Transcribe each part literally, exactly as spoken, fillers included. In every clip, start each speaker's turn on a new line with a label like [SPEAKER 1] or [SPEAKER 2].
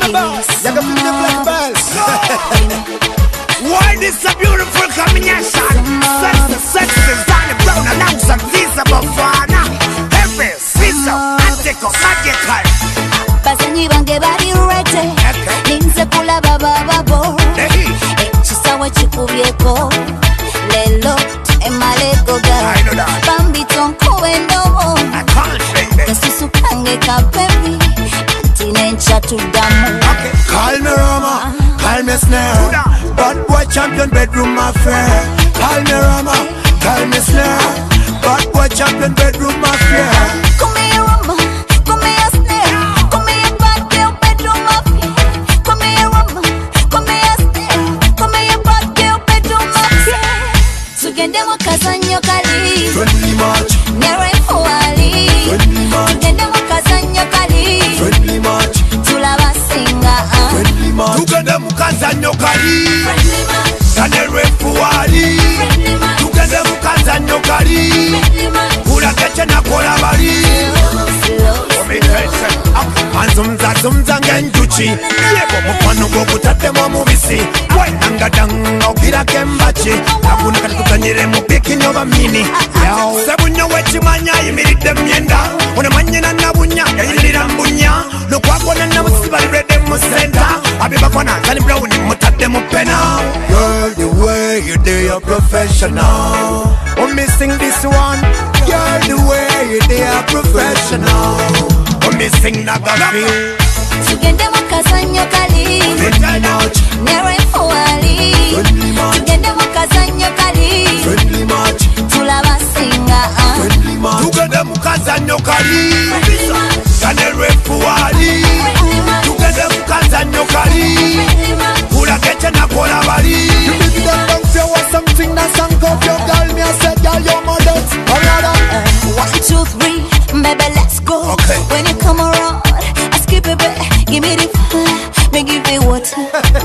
[SPEAKER 1] You can feel the black bells.
[SPEAKER 2] Why this a beautiful combination? Sex the sexes, Danny Brown alongside Visa Bafana. Heavy, Visa, Antico, Magical.
[SPEAKER 3] Basanyi bange bali ready. Ninze kula baba babo. Chisawe chikubyeko. Lelo emaleko ga. Bambi tonko eno. Kasusu kange kapebi. Tinencha tudamu.
[SPEAKER 1] Call me Rama, call me Snare. Bad boy champion bedroom affair. Call me Rama, call me Snare. Bad boy champion bedroom affair.
[SPEAKER 3] Come here Rama, come here Snare. Come here bad girl bedroom affair. Come here Rama, come here Snare. Come here bad girl bedroom affair. Tugende wakazanyo kali.
[SPEAKER 1] Friendly match.
[SPEAKER 3] Nere fuali.
[SPEAKER 1] Friendly match.
[SPEAKER 3] Tugende wakazanyo kali.
[SPEAKER 1] Friendly match.
[SPEAKER 3] Tulabasinga.
[SPEAKER 1] Friendly match.
[SPEAKER 2] Tugende mukazanyo kali.
[SPEAKER 3] Friendly match.
[SPEAKER 2] Kanere fuali.
[SPEAKER 3] Friendly match.
[SPEAKER 2] Tugende mukazanyo kali.
[SPEAKER 3] Friendly match.
[SPEAKER 2] Ulakeche na kola bali. Anzumza zumza ngenjuchi. Yebo mufano gwokutaddemu omubisi. Wenangadanga okirako embaki. Akuna kati tutanyire mu bikini oba mini. Sebunya wekimanya ayimiridde myenda. Onemanyina nabunya yayirira mbunya. Lukwagona nabusi bali redde mu senta. Abibakwana Danny Brown mutadde mu pena.
[SPEAKER 1] Girl, the way you do your professional. I'm missing this one. Girl, the way you do your professional.
[SPEAKER 2] I'm missing Nagafi.
[SPEAKER 3] Tugende wakazanyo kali.
[SPEAKER 1] Friendly match.
[SPEAKER 3] Nere fuali.
[SPEAKER 1] Friendly match.
[SPEAKER 3] Tugende wakazanyo kali.
[SPEAKER 1] Friendly match.
[SPEAKER 3] Tulabasinga.
[SPEAKER 1] Friendly match.
[SPEAKER 2] Tugende mukazanyo kali.
[SPEAKER 3] Friendly match.
[SPEAKER 2] Kanere fuali.
[SPEAKER 3] Friendly match.
[SPEAKER 2] Tugende mukazanyo kali.
[SPEAKER 3] Friendly match.
[SPEAKER 2] Ulakeche na kola bali.
[SPEAKER 1] You beat them down, say what something that sank up your girl. Me I said, girl, you're my dance.
[SPEAKER 3] One, two, three, baby, let's go.
[SPEAKER 2] Okay.
[SPEAKER 3] When you come around, I skip it, baby. Give me the fire, me give it water.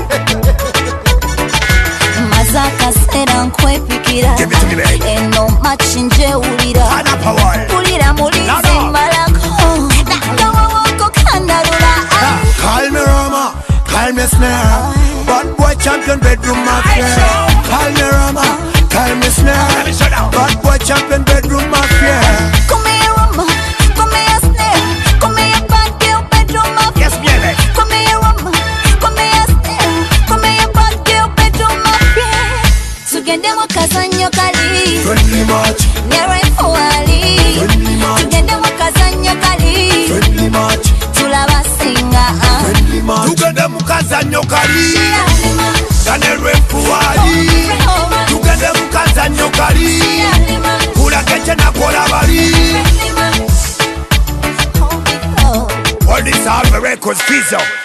[SPEAKER 3] Mazaka said I'm quite picky.
[SPEAKER 2] Give it to me, baby.
[SPEAKER 3] Ain't no match in jail, ulira.
[SPEAKER 2] Hana power.
[SPEAKER 3] Ulira, mulize,
[SPEAKER 2] Lado.
[SPEAKER 3] malako. Nakawa wako kandalula.
[SPEAKER 1] Call me Rama, call me Snare. Bad boy champion bedroom affair. Call me Rama, call me Snare.
[SPEAKER 2] me shut down.
[SPEAKER 1] Bad boy champion bedroom affair.
[SPEAKER 3] Come here, Rama. Come here, Snare. Come here, bad girl, bedroom affair.
[SPEAKER 2] Yes, baby.
[SPEAKER 3] Come here, Rama. Come here, Snare. Come here, bad girl, bedroom affair. Tugende wakazanyo kali.
[SPEAKER 1] Friendly match.
[SPEAKER 3] Nere fuali.
[SPEAKER 1] Friendly match.
[SPEAKER 3] Tugende wakazanyo kali.
[SPEAKER 1] Friendly match.
[SPEAKER 3] Tulabasinga.
[SPEAKER 1] Friendly match.
[SPEAKER 2] Tugende mukazanyo kali. Kanere fuali. Tugende mukazanyo kali. Ulakeche na kola bali. All this all the records, Fizo.